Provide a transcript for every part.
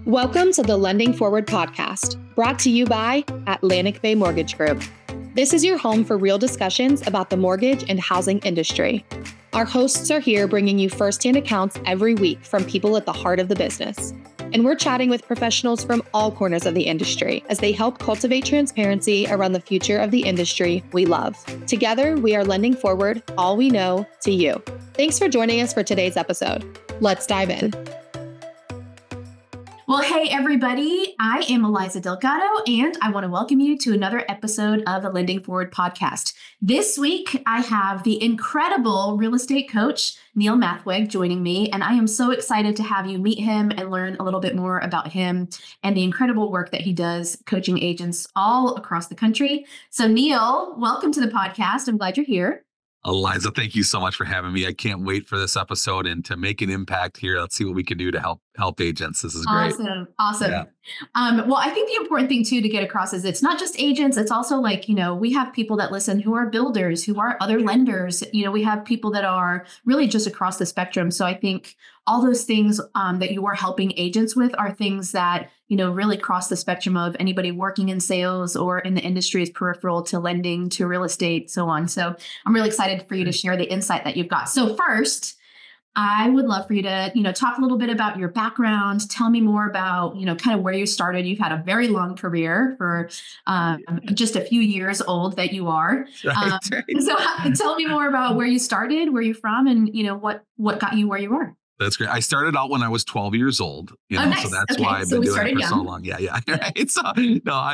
Welcome to the Lending Forward podcast, brought to you by Atlantic Bay Mortgage Group. This is your home for real discussions about the mortgage and housing industry. Our hosts are here bringing you firsthand accounts every week from people at the heart of the business. And we're chatting with professionals from all corners of the industry as they help cultivate transparency around the future of the industry we love. Together, we are lending forward all we know to you. Thanks for joining us for today's episode. Let's dive in. Well, hey, everybody. I am Eliza Delgado, and I want to welcome you to another episode of the Lending Forward podcast. This week, I have the incredible real estate coach, Neil Mathweg, joining me, and I am so excited to have you meet him and learn a little bit more about him and the incredible work that he does coaching agents all across the country. So, Neil, welcome to the podcast. I'm glad you're here. Eliza, thank you so much for having me. I can't wait for this episode and to make an impact here. Let's see what we can do to help agents. This is great. Awesome. Yeah. Well, I think the important thing too to get across is it's not just agents. It's also we have people that listen who are builders, who are other lenders. We have people that are really just across the spectrum. So I think all those things that you are helping agents with are things that, really cross the spectrum of anybody working in sales or in the industry is peripheral to lending, to real estate, so on. So I'm really excited for you to share the insight that you've got. So first, I would love for you to, talk a little bit about your background. Tell me more about, kind of where you started. You've had a very long career for just a few years old that you are. Right. So tell me more about where you started, where you're from, and, what got you where you are. That's great. I started out when I was 12 years old, nice. So that's why I've been doing it for so long. Yeah. Right. So no,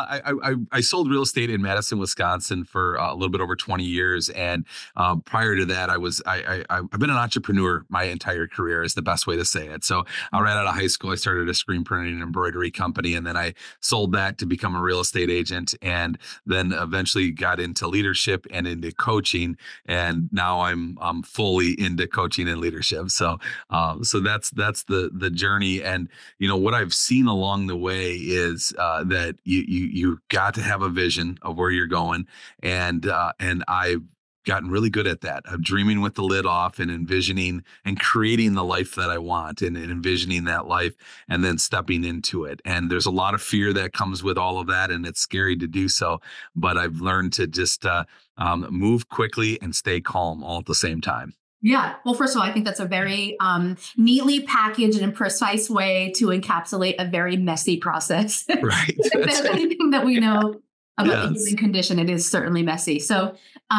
I sold real estate in Madison, Wisconsin for a little bit over 20 years. And prior to that, I've been an entrepreneur my entire career is the best way to say it. So right out of high school, I started a screen printing and embroidery company, and then I sold that to become a real estate agent, and then eventually got into leadership and into coaching. And now I'm fully into coaching and leadership. So that's the journey. And, what I've seen along the way is that you got to have a vision of where you're going. And I've gotten really good at that, of dreaming with the lid off and envisioning and creating the life that I want and envisioning that life and then stepping into it. And there's a lot of fear that comes with all of that, and it's scary to do so. But I've learned to just move quickly and stay calm all at the same time. Yeah. Well, first of all, I think that's a very neatly packaged and precise way to encapsulate a very messy process. Right. If there's anything that we know about the human condition, it is certainly messy. So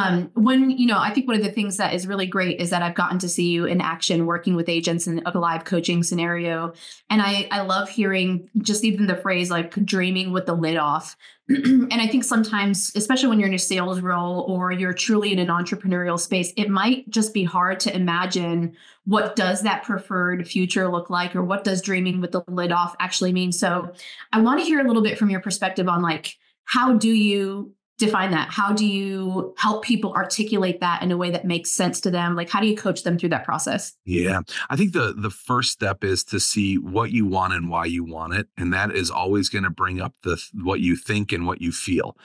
I think one of the things that is really great is that I've gotten to see you in action working with agents in a live coaching scenario. And I love hearing just even the phrase like dreaming with the lid off. And I think sometimes, especially when you're in a sales role or you're truly in an entrepreneurial space, it might just be hard to imagine what does that preferred future look like, or what does dreaming with the lid off actually mean. So I want to hear a little bit from your perspective on how do you define that? How do you help people articulate that in a way that makes sense to them? How do you coach them through that process? Yeah, I think the first step is to see what you want and why you want it. And that is always going to bring up what you think and what you feel.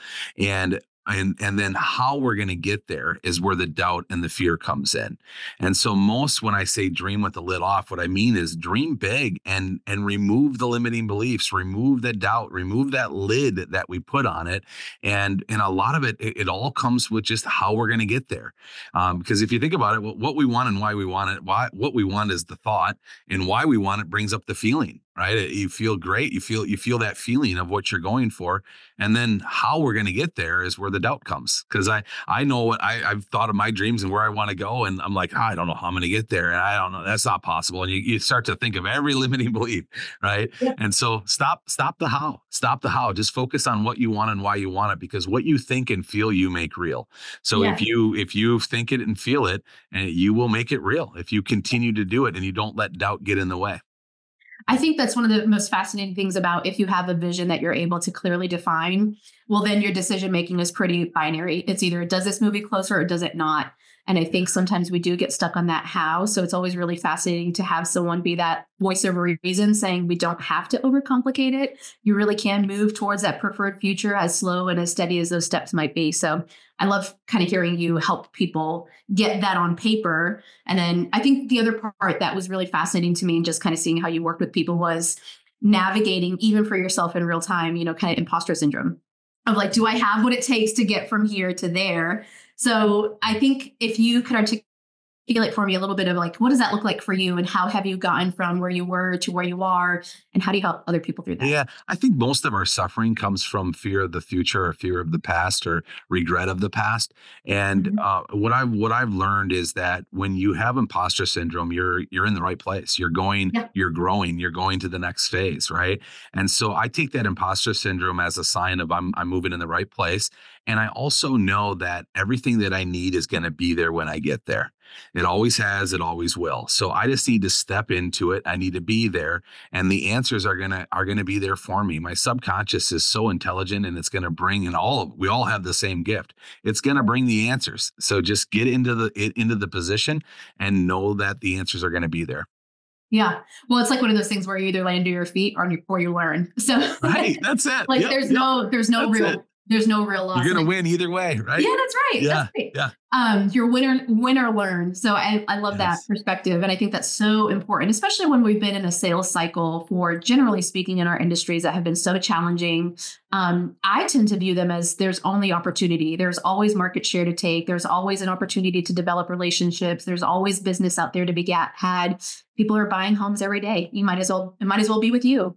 And then how we're going to get there is where the doubt and the fear comes in. And so when I say dream with the lid off, what I mean is dream big and remove the limiting beliefs, remove the doubt, remove that lid that we put on it. And a lot of it all comes with just how we're going to get there. Because if you think about it, what we want and why we want it, what we want is the thought, and why we want it brings up the feeling. Right. You feel great. You feel that feeling of what you're going for. And then how we're going to get there is where the doubt comes. Because I know what I've thought of my dreams and where I want to go. And I'm like, I don't know how I'm going to get there. And I don't know. That's not possible. And you start to think of every limiting belief. Right. Yeah. And so stop the how. Stop the how. Just focus on what you want and why you want it, because what you think and feel, you make real. So if you think it and feel it, and you will make it real if you continue to do it and you don't let doubt get in the way. I think that's one of the most fascinating things about if you have a vision that you're able to clearly define, well, then your decision making is pretty binary. It's either does this move you closer or does it not? And I think sometimes we do get stuck on that how. So it's always really fascinating to have someone be that voice of reason saying we don't have to overcomplicate it. You really can move towards that preferred future as slow and as steady as those steps might be. So I love kind of hearing you help people get that on paper. And then I think the other part that was really fascinating to me and just kind of seeing how you worked with people was navigating even for yourself in real time, kind of imposter syndrome of like, do I have what it takes to get from here to there? So I think if you could articulate for me a little bit of like, what does that look like for you and how have you gotten from where you were to where you are and how do you help other people through that? Yeah, I think most of our suffering comes from fear of the future or fear of the past or regret of the past. And Mhm. what I've learned is that when you have imposter syndrome, you're in the right place. Yeah. You're growing, you're going to the next phase, right? And so I take that imposter syndrome as a sign of I'm moving in the right place. And I also know that everything that I need is going to be there when I get there. It always has, it always will. So I just need to step into it. I need to be there and the answers are gonna be there for me. My subconscious is so intelligent and it's gonna bring in we all have the same gift. It's gonna bring the answers. So just get into the position and know that the answers are gonna be there. Yeah. Well, it's like one of those things where you either land to your feet or you learn. So Right. That's it. like Yep. Yep. That's it. there's no real loss. You're gonna win either way, right? Yeah, that's right. Yeah. That's right. Yeah. You're win or learn. So I love that Yes. perspective. And I think that's so important, especially when we've been in a sales cycle for generally speaking in our industries that have been so challenging. I tend to view them as there's only opportunity. There's always market share to take. There's always an opportunity to develop relationships. There's always business out there to be had. People are buying homes every day. It might as well be with you.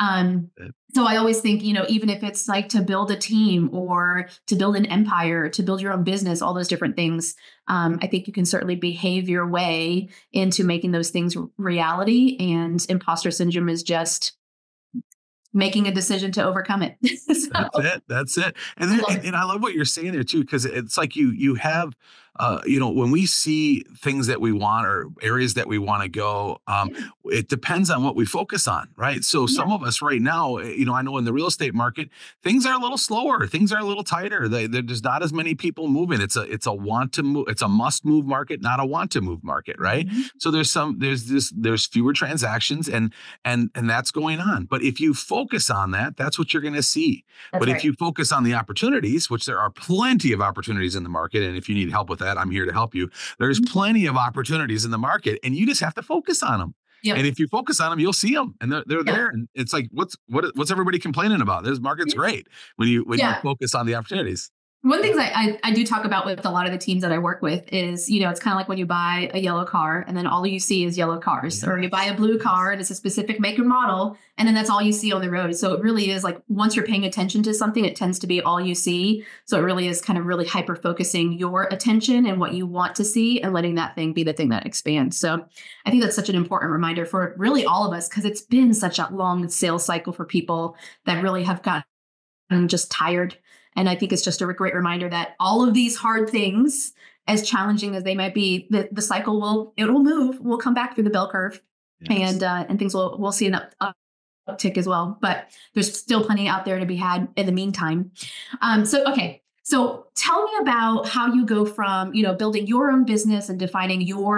So I always think, even if it's like to build a team or to build an empire, to build your own business, all those different things, I think you can certainly behave your way into making those things reality. And imposter syndrome is just making a decision to overcome it. So, That's it. And I love what you're saying there too, because it's like you have when we see things that we want or areas that we want to go, it depends on what we focus on, right? So yeah, some of us right now, I know in the real estate market, things are a little slower, things are a little tighter. There's not as many people moving. It's a want to move, it's a must move market, not a want to move market, right? mhm, So there's fewer transactions and that's going on. But if you focus on that, that's what you're going to see. that's But if right. you focus on the opportunities, which there are plenty of opportunities in the market, and if you need help with that, I'm here to help you. There's Mhm. plenty of opportunities in the market, and you just have to focus on them. And Yep. if you focus on them, you'll see them, and they're Yeah. there. And it's like, what's everybody complaining about? This market's Yeah. great when you Yeah. focus on the opportunities. One of the things I do talk about with a lot of the teams that I work with is, it's kind of like when you buy a yellow car and then all you see is yellow cars, or you buy a blue car and it's a specific make and model, and then that's all you see on the road. So it really is like once you're paying attention to something, it tends to be all you see. So it really is kind of really hyper focusing your attention and what you want to see and letting that thing be the thing that expands. So I think that's such an important reminder for really all of us because it's been such a long sales cycle for people that really have gotten just tired. And I think it's just a great reminder that all of these hard things, as challenging as they might be, the cycle it'll move. We'll come back through the bell curve, Yes. and things we'll see an uptick as well. But there's still plenty out there to be had in the meantime. Okay. So tell me about how you go from, building your own business and defining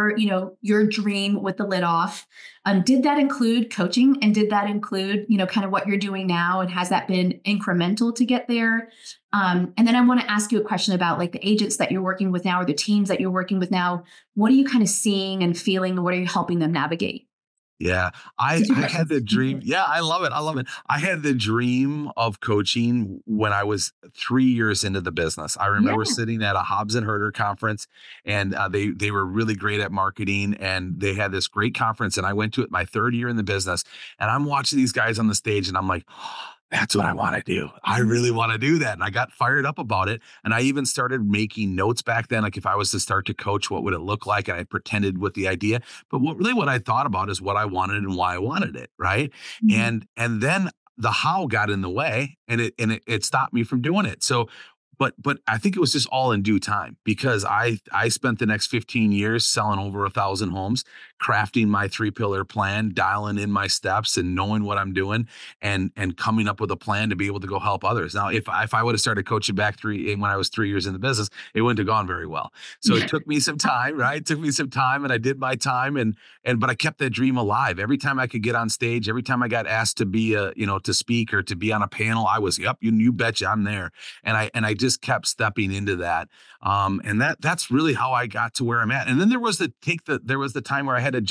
your dream with the lid off. Did that include coaching and did that include, kind of what you're doing now? And has that been incremental to get there? And then I want to ask you a question about like the agents that you're working with now or the teams that you're working with now. What are you kind of seeing and feeling? What are you helping them navigate? Yeah, So two I had the questions. dream. Yeah, I love it. I love it. I had the dream of coaching when I was 3 years into the business. I Yeah. remember sitting at a Hobbs and Herder conference, and they were really great at marketing, and they had this great conference, and I went to it my 3rd year in the business, and I'm watching these guys on the stage, and I'm like, that's what I want to do. I really want to do that. And I got fired up about it. And I even started making notes back then. Like if I was to start to coach, what would it look like? And I pretended with the idea. But what I thought about is what I wanted and why I wanted it. Right. Mhm. And then the how got in the way and it stopped me from doing it. So but I think it was just all in due time because I spent the next 15 years selling over 1,000 homes, crafting my 3-pillar plan, dialing in my steps and knowing what I'm doing and coming up with a plan to be able to go help others. Now, if I would have started coaching back when I was 3 years in the business, it wouldn't have gone very well. So it took me some time, right? It took me some time and I did my time but I kept that dream alive. Every time I could get on stage, every time I got asked to be to speak or to be on a panel, I was, yep, you betcha I'm there. And I just kept stepping into that. And that's really how I got to where I'm at. And then there was the time where I had to jump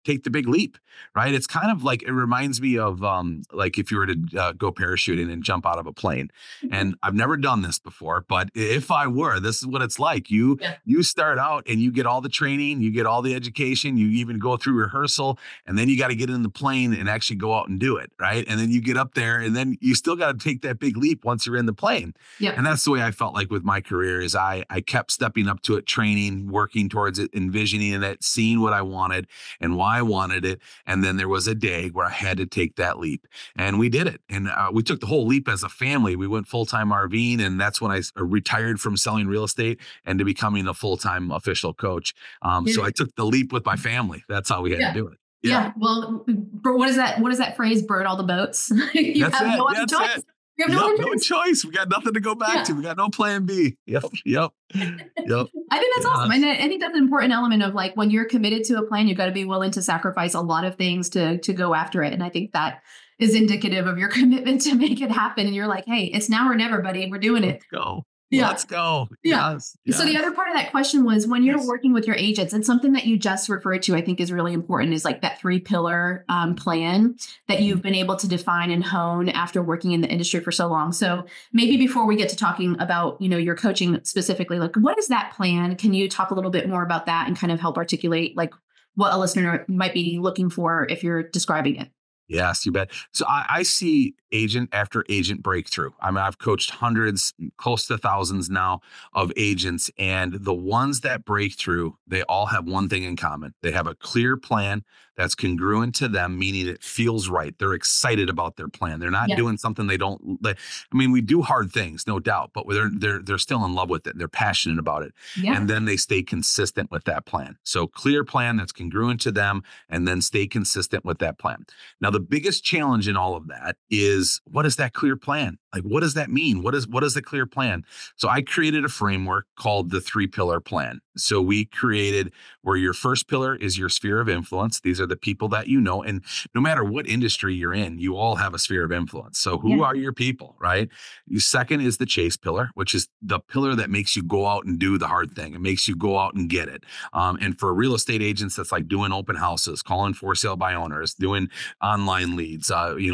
take the big leap, right? It's kind of like, it reminds me of like if you were to go parachuting and jump out of a plane. And I've never done this before, but if I were, this is what it's like. You start out and you get all the training, you get all the education, you even go through rehearsal, and then you got to get in the plane and actually go out and do it, right? And then you get up there, and then you still got to take that big leap once you're in the plane. And that's the way I felt like with my career is I kept stepping up to it, training, working towards it, envisioning it, seeing what I wanted and why I wanted it. And then there was a day where I had to take that leap, and we did it. And we took the whole leap as a family. We went full-time RVing, and that's when I retired from selling real estate and to becoming a full-time official coach. So I took the leap with my family. That's how we had to do it. Well, what is that phrase? Burn all the boats. You that's have it. no other choice. You have no choice. We got nothing to go back to. We got no plan B. Yep. I think that's awesome. And I think that's an important element of like, when you're committed to a plan, you've got to be willing to sacrifice a lot of things to go after it. And I think that is indicative of your commitment to make it happen. And you're like, hey, it's now or never, buddy. We're doing it. Let's go. Let's go. Yes. So the other part of that question was, when you're working with your agents, and something that you just referred to, I think is really important, is like that 3-pillar plan that you've been able to define and hone after working in the industry for so long. So maybe before we get to talking about, your coaching specifically, like, what is that plan? Can you talk a little bit more about that and kind of help articulate like what a listener might be looking for if you're describing it? Yes, you bet. So I see agent after agent breakthrough. I mean, I've coached hundreds, close to thousands now of agents, and the ones that break through, they all have one thing in common. They have a clear plan that's congruent to them, meaning it feels right. They're excited about their plan. They're not doing something they don't like. I mean, we do hard things, no doubt, but they're still in love with it. They're passionate about it. And then they stay consistent with that plan. So clear plan that's congruent to them, and then stay consistent with that plan. Now, the biggest challenge in all of that is, what is that clear plan? Like, what does that mean? What is the clear plan? So I created a framework called the 3-pillar plan. So we created where your first pillar is your sphere of influence. These are the people that you know. And no matter what industry you're in, you all have a sphere of influence. So who are your people, right? Your second is the chase pillar, which is the pillar that makes you go out and do the hard thing. It makes you go out and get it. And for real estate agents, that's like doing open houses, calling for sale by owners, doing online leads,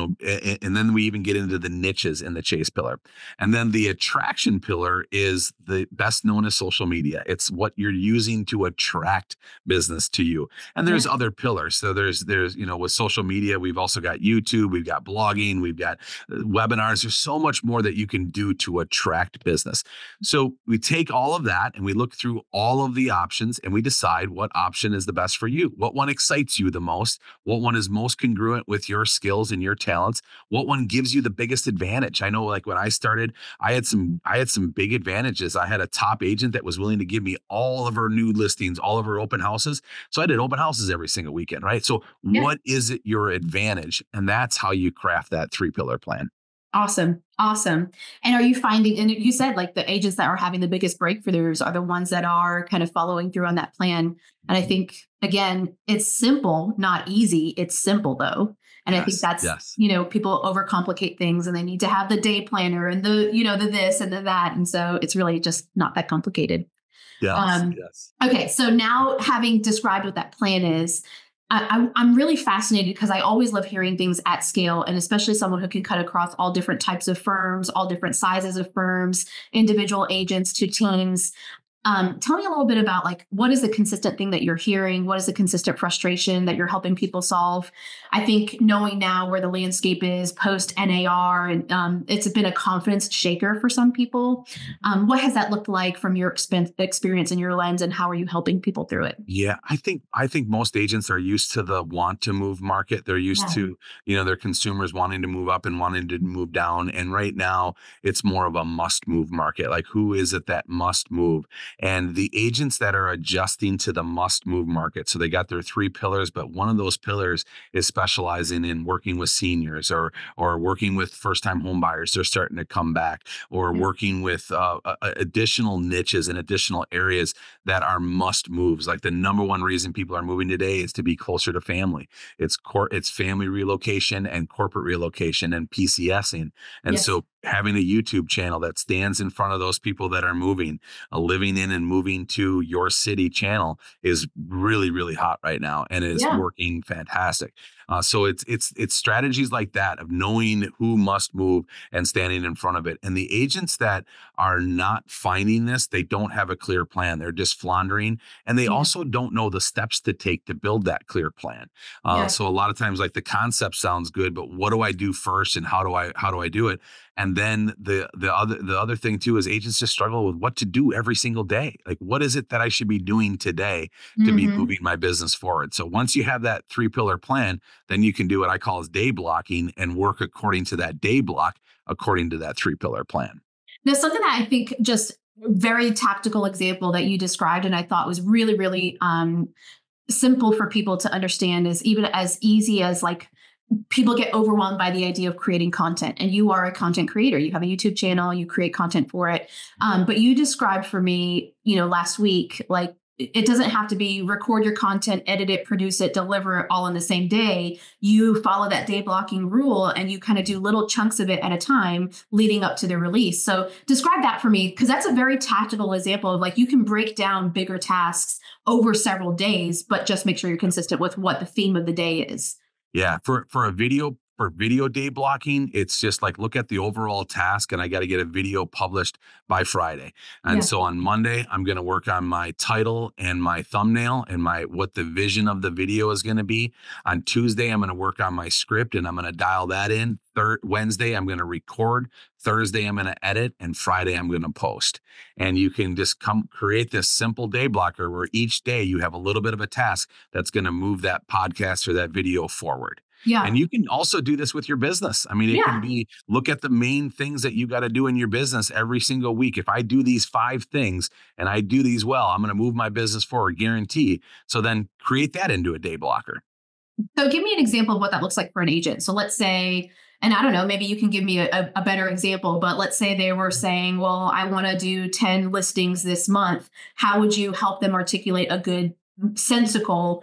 and then we even get into the niches in the chase pillar. And then the attraction pillar is the best known as social media. It's what you're using to attract business to you. And there's other pillars. So there's, with social media, we've also got YouTube, we've got blogging, we've got webinars. There's so much more that you can do to attract business. So we take all of that and we look through all of the options and we decide what option is the best for you. What one excites you the most? What one is most congruent with your skills and your talents? What one gives you the biggest advantage? I know, like when I started, I had some big advantages. I had a top agent that was willing to give me all of her new listings, all of her open houses. So I did open houses every single weekend, right? So what is it your advantage? And that's how you craft that 3-pillar plan. Awesome. And are you finding, and you said like the agents that are having the biggest breakthroughs are the ones that are kind of following through on that plan. And I think, again, it's simple, not easy. It's simple though. And I think that's, people overcomplicate things and they need to have the day planner and the this and the that. And so it's really just not that complicated. Okay. So now, having described what that plan is, I'm really fascinated because I always love hearing things at scale, and especially someone who can cut across all different types of firms, all different sizes of firms, individual agents to teams. Tell me a little bit about like, what is the consistent thing that you're hearing? What is the consistent frustration that you're helping people solve? I think knowing now where the landscape is post NAR, and it's been a confidence shaker for some people. What has that looked like from your experience and your lens, and how are you helping people through it? Yeah, I think most agents are used to the want to move market. They're used to, their consumers wanting to move up and wanting to move down. And right now it's more of a must move market. Like, who is it that must move? And the agents that are adjusting to the must move market, so they got their 3 pillars, but one of those pillars is specializing in working with seniors or working with first time home buyers. They're starting to come back, or working with additional niches and additional areas that are must moves. Like the number one reason people are moving today is to be closer to family. It's family relocation and corporate relocation and PCSing. And so having a YouTube channel that stands in front of those people that are moving, a living in and moving to your city channel is really, really hot right now and is Yeah. working fantastic. So it's strategies like that of knowing who must move and standing in front of it. And the agents that are not finding this, they don't have a clear plan. They're just floundering, and they Yeah. also don't know the steps to take to build that clear plan. Yeah. So a lot of times, like the concept sounds good, but what do I do first, and how do I do it? And then the other thing too is agents just struggle with what to do every single day. Like, what is it that I should be doing today to be Mm-hmm. moving my business forward? So once you have that 3-pillar plan, then you can do what I call as day blocking and work according to that day block, according to that 3-pillar plan. Now, something that I think just very tactical example that you described, and I thought was really, really simple for people to understand is even as easy as like people get overwhelmed by the idea of creating content, and you are a content creator. You have a YouTube channel, you create content for it. But you described for me, last week, like it doesn't have to be record your content, edit it, produce it, deliver it all in the same day. You follow that day blocking rule and you kind of do little chunks of it at a time leading up to the release. So describe that for me, because that's a very tactical example of like you can break down bigger tasks over several days, but just make sure you're consistent with what the theme of the day is. Yeah, for video day blocking, it's just like look at the overall task, and I got to get a video published by Friday. And Yeah. so on Monday, I'm going to work on my title and my thumbnail and what the vision of the video is going to be. On Tuesday, I'm going to work on my script and I'm going to dial that in. Wednesday, I'm going to record. Thursday, I'm going to edit, and Friday, I'm going to post. And you can just create this simple day blocker where each day you have a little bit of a task that's going to move that podcast or that video forward. Yeah. And you can also do this with your business. I mean, it can be look at the main things that you got to do in your business every single week. If I do these 5 things and I do these well, I'm going to move my business forward, guarantee. So then create that into a day blocker. So give me an example of what that looks like for an agent. So let's say, and I don't know, maybe you can give me a better example, but let's say they were saying, well, I want to do 10 listings this month. How would you help them articulate a good, sensical,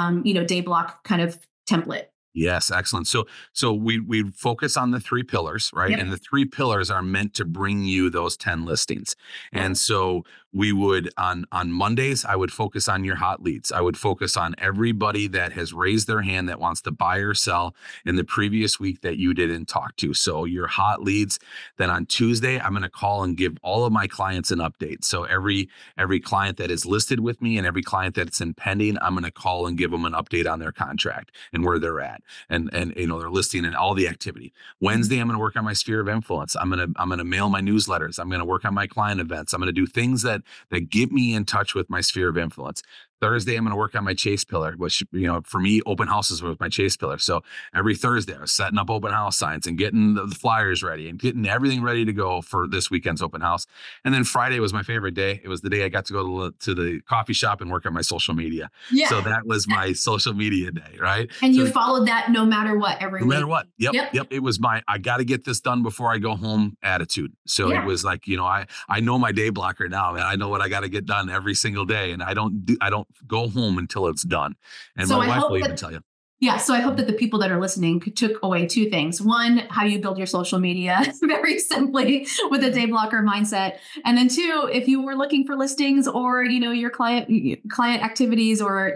day block kind of template? Yes, excellent. So we focus on the 3 pillars, right? Yep. And the 3 pillars are meant to bring you those 10 listings. Yep. And so we would on Mondays, I would focus on your hot leads. I would focus on everybody that has raised their hand that wants to buy or sell in the previous week that you didn't talk to. So your hot leads. Then on Tuesday, I'm going to call and give all of my clients an update. So every client that is listed with me and every client that's in pending, I'm going to call and give them an update on their contract and where they're at. And their listing and all the activity. Wednesday, I'm going to work on my sphere of influence. I'm going to mail my newsletters. I'm going to work on my client events. I'm going to do things that get me in touch with my sphere of influence. Thursday, I'm going to work on my chase pillar, which, for me, open houses was my chase pillar. So every Thursday I was setting up open house signs and getting the flyers ready and getting everything ready to go for this weekend's open house. And then Friday was my favorite day. It was the day I got to go to the coffee shop and work on my social media. Yeah. So that was my social media day, right? And so you followed that no matter what every no week. matter what. Yep. It was I got to get this done before I go home attitude. So It was like, I know my day blocker now, and I know what I got to get done every single day. And I don't go home until it's done. And So my I wife hope will that- even tell you. Yeah. So I hope that the people that are listening took away 2 things. One, how you build your social media very simply with a day blocker mindset. And then 2, if you were looking for listings or, your client activities or,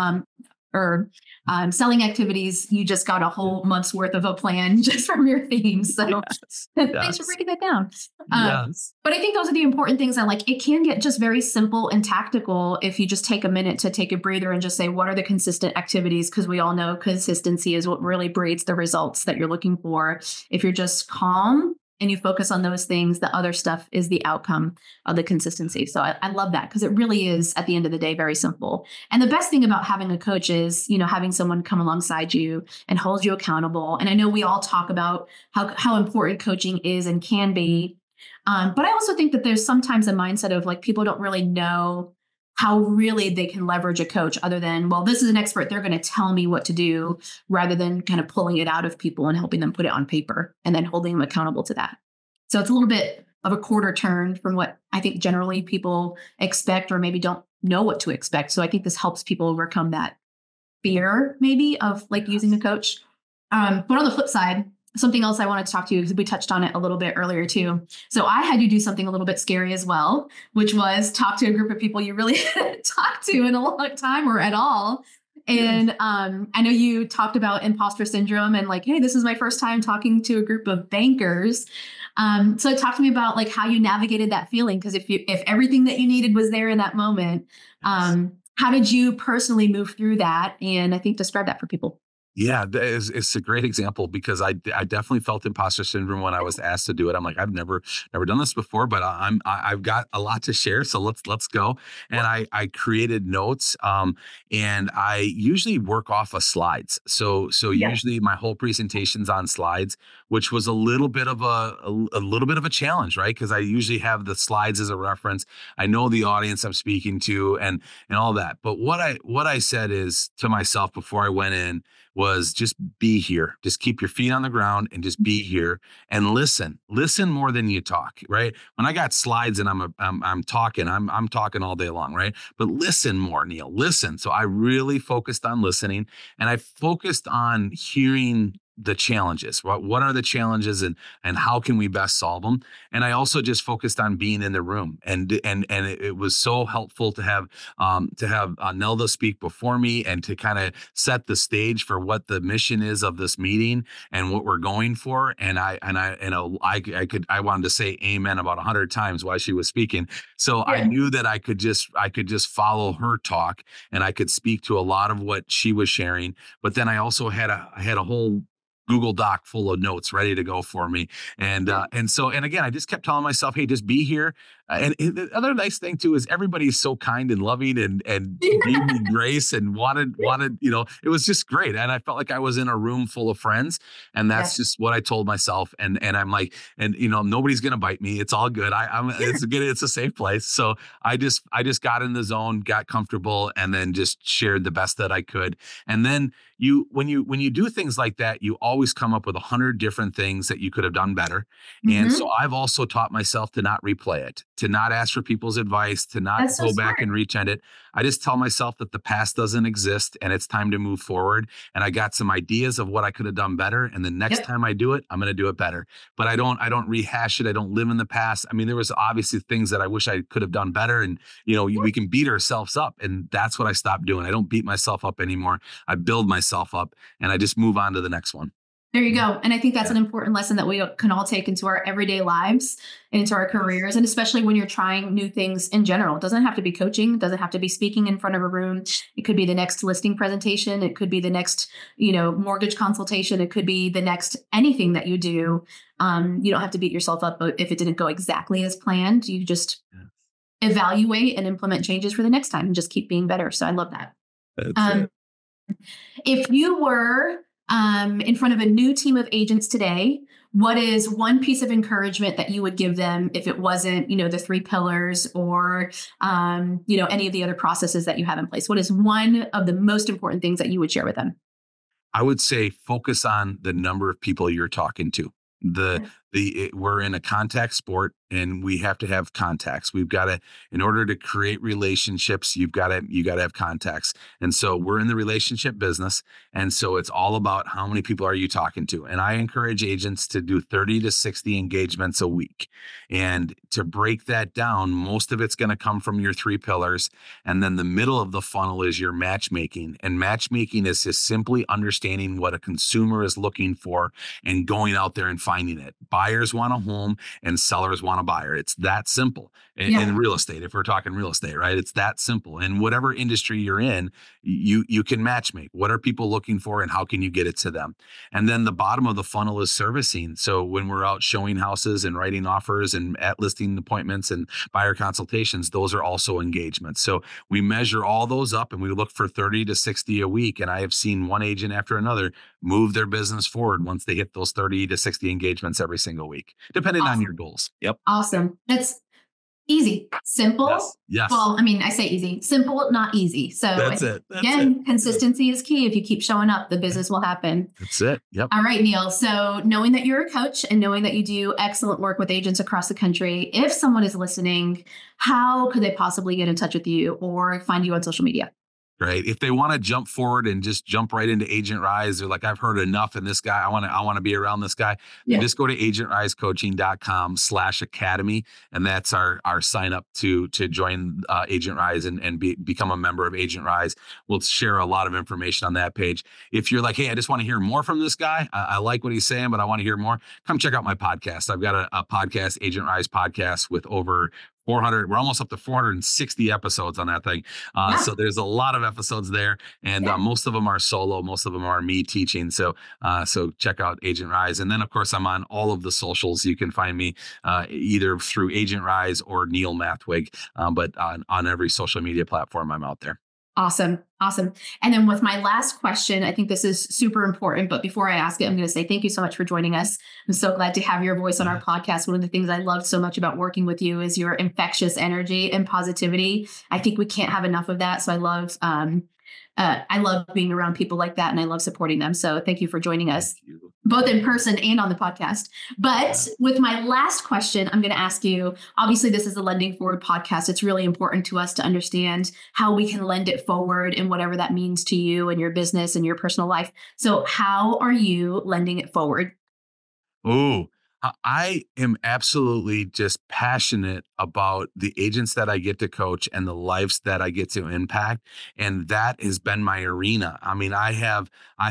selling activities, you just got a whole month's worth of a plan just from your themes. So thanks for breaking that down. Yes. But I think those are the important things that it can get just very simple and tactical if you just take a minute to take a breather and just say, what are the consistent activities? Because we all know consistency is what really breeds the results that you're looking for. If you're just calm and you focus on those things, the other stuff is the outcome of the consistency. So I love that because it really is, at the end of the day, very simple. And the best thing about having a coach is, having someone come alongside you and hold you accountable. And I know we all talk about how important coaching is and can be. But I also think that there's sometimes a mindset of people don't really know how really they can leverage a coach other than, well, this is an expert, they're going to tell me what to do, rather than kind of pulling it out of people and helping them put it on paper and then holding them accountable to that. So it's a little bit of a quarter turn from what I think generally people expect or maybe don't know what to expect. So I think this helps people overcome that fear maybe of using a coach. But on the flip side, something else I wanted to talk to you, because we touched on it a little bit earlier too. So I had you do something a little bit scary as well, which was talk to a group of people you really hadn't talked to in a long time or at all. And I know you talked about imposter syndrome and like, hey, this is my first time talking to a group of bankers. So talk to me about like how you navigated that feeling. Because if everything that you needed was there in that moment, how did you personally move through that? And I think describe that for people. Yeah, it's a great example because I definitely felt imposter syndrome when I was asked to do it. I'm like, I've never done this before, but I've got a lot to share, so let's go. And I created notes, and I usually work off of slides. So Yeah. usually my whole presentation's on slides, which was a little bit of a little bit of a challenge, right? Because I usually have the slides as a reference. I know the audience I'm speaking to, and all that. But what I said is to myself before I went in was just be here. Just keep your feet on the ground and just be here and listen more than you talk, right? When I got slides and I'm talking, I'm talking all day long, right? But listen more, Neil, listen. So I really focused on listening, and I focused on hearing the challenges. What are the challenges, and how can we best solve them? And I also just focused on being in the room, and it was so helpful to have Nelda speak before me and to kind of set the stage for what the mission is of this meeting and what we're going for. And I wanted to say amen about 100 times while she was speaking. So I knew that I could just follow her talk, and I could speak to a lot of what she was sharing. But then I also had a whole Google Doc full of notes ready to go for me. And again, I just kept telling myself, hey, just be here. And the other nice thing too is everybody's so kind and loving and gave me grace and wanted, it was just great. And I felt like I was in a room full of friends. And that's just what I told myself. And I'm like, nobody's gonna bite me. It's all good. It's a safe place. So I just got in the zone, got comfortable, and then just shared the best that I could. And then when you do things like that, you always come up with 100 different things that you could have done better. And so I've also taught myself to not replay it, to not ask for people's advice, to not go back and retend it. I just tell myself that the past doesn't exist and it's time to move forward. And I got some ideas of what I could have done better. And the next time I do it, I'm going to do it better. But I don't rehash it. I don't live in the past. I mean, there was obviously things that I wish I could have done better. And, we can beat ourselves up. And that's what I stopped doing. I don't beat myself up anymore. I build myself up, and I just move on to the next one. There you go. And I think that's an important lesson that we can all take into our everyday lives and into our careers. And especially when you're trying new things in general. It doesn't have to be coaching. It doesn't have to be speaking in front of a room. It could be the next listing presentation. It could be the next, mortgage consultation. It could be the next anything that you do. You don't have to beat yourself up if it didn't go exactly as planned. You just evaluate and implement changes for the next time and just keep being better. So I love that. If you were in front of a new team of agents today, what is one piece of encouragement that you would give them if it wasn't, the 3 pillars or, any of the other processes that you have in place? What is one of the most important things that you would share with them? I would say focus on the number of people you're talking to. We're in a contact sport, and we have to have contacts. We've got to, in order to create relationships, you got to have contacts. And so we're in the relationship business. And so it's all about how many people are you talking to? And I encourage agents to do 30 to 60 engagements a week. And to break that down, most of it's going to come from your 3 pillars. And then the middle of the funnel is your matchmaking. And matchmaking is just simply understanding what a consumer is looking for and going out there and finding it. Buyers want a home and sellers want a buyer. It's that simple. In real estate, if we're talking real estate, right? It's that simple. And whatever industry you're in, you can matchmake. What are people looking for and how can you get it to them? And then the bottom of the funnel is servicing. So when we're out showing houses and writing offers and at listing appointments and buyer consultations, those are also engagements. So we measure all those up and we look for 30 to 60 a week. And I have seen one agent after another move their business forward once they hit those 30 to 60 engagements every single week, depending on your goals. Yep. Awesome. That's easy, simple. Yes. Well, I mean, I say easy, simple, not easy. So that's it. Consistency is key. If you keep showing up, the business will happen. That's it. Yep. All right, Neil. So knowing that you're a coach and knowing that you do excellent work with agents across the country, if someone is listening, how could they possibly get in touch with you or find you on social media? right? If they want to jump forward and just jump right into Agent Rise, they're like, I've heard enough in this guy. I want to be around this guy. Yeah. Just go to agentrisecoaching.com/academy. And that's our sign up to join Agent Rise and become a member of Agent Rise. We'll share a lot of information on that page. If you're like, hey, I just want to hear more from this guy. I like what he's saying, but I want to hear more. Come check out my podcast. I've got a podcast, Agent Rise podcast, with over 400. We're almost up to 460 episodes on that thing. So there's a lot of episodes there, and most of them are solo. Most of them are me teaching. So check out Agent Rise. And then, of course, I'm on all of the socials. You can find me either through Agent Rise or Neil Mathwig, but on every social media platform, I'm out there. Awesome. And then with my last question, I think this is super important, but before I ask it, I'm going to say thank you so much for joining us. I'm so glad to have your voice on our podcast. One of the things I love so much about working with you is your infectious energy and positivity. I think we can't have enough of that. So I love being around people like that, and I love supporting them. So thank you for joining us, both in person and on the podcast. But with my last question, I'm going to ask you, obviously this is the Lending Forward podcast. It's really important to us to understand how we can lend it forward and whatever that means to you and your business and your personal life. So how are you lending it forward? Oh, I am absolutely just passionate about the agents that I get to coach and the lives that I get to impact. And that has been my arena. I mean, I have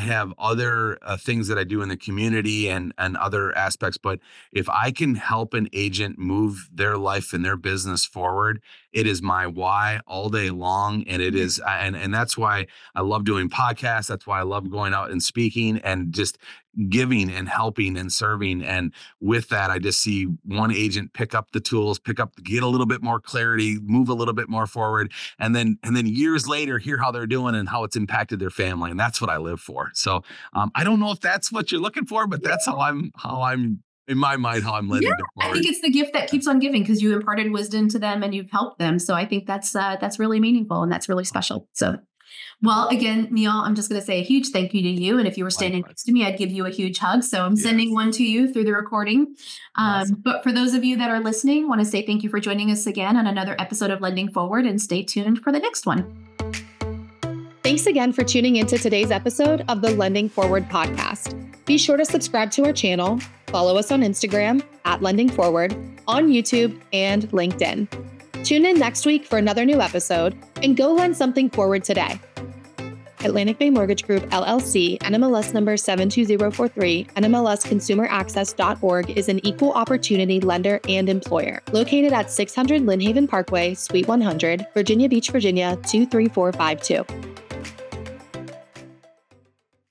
other things that I do in the community and other aspects, but if I can help an agent move their life and their business forward, it is my why all day long. And it is, and that's why I love doing podcasts. That's why I love going out and speaking and just giving and helping and serving. And with that, I just see one agent pick up the tools, get a little bit more clarity, move a little bit more forward. And then years later, hear how they're doing and how it's impacted their family. And that's what I live for. So I don't know if that's what you're looking for, but that's how I'm in my mind, how I'm letting it forward. I think it's the gift that keeps on giving, because you imparted wisdom to them and you've helped them. So I think that's really meaningful and that's really special. So, well, again, Neil, I'm just going to say a huge thank you to you. And if you were standing next to me, I'd give you a huge hug. So I'm sending one to you through the recording. Awesome. But for those of you that are listening, I want to say thank you for joining us again on another episode of Lending Forward, and stay tuned for the next one. Thanks again for tuning into today's episode of the Lending Forward podcast. Be sure to subscribe to our channel, follow us on Instagram @LendingForward, on YouTube and LinkedIn. Tune in next week for another new episode, and go lend something forward today. Atlantic Bay Mortgage Group, LLC, NMLS number 72043, NMLSconsumeraccess.org is an equal opportunity lender and employer. Located at 600 Lynn Haven Parkway, Suite 100, Virginia Beach, Virginia 23452.